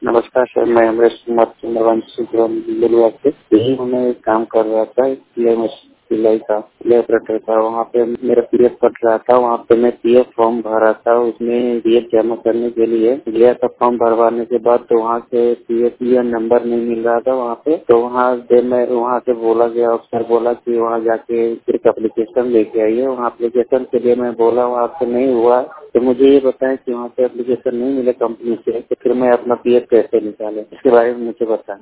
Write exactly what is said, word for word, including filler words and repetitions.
नमस्कार सर, मैं अमरेश कुमार चंद्रवंशी बेलुआ से यही मैं एक काम कर रहा था, इसलिए मैं सिलाई का सिलाई ऑपरेटर था। वहाँ पे मेरा पीएफ कट रहा था, वहाँ पे मैं पीएफ फॉर्म भरा था, उसमें पीएफ जमा करने के लिए गया था। फॉर्म भरवाने के बाद तो वहाँ से पीएफ नंबर नहीं मिल रहा था वहाँ पे, तो वहाँ से मैं वहाँ से बोला गया, अफसर बोला कि वहाँ जाके एक एप्लीकेशन लेके आइए। वहाँ एप्लीकेशन के लिए मैं बोला, वहाँ से नहीं हुआ। तो मुझे ये बताएं कि वहाँ पे एप्लीकेशन नहीं मिले कंपनी से, तो फिर मैं अपना पीएफ कैसे निकालें, इसके बारे में मुझे बताएं।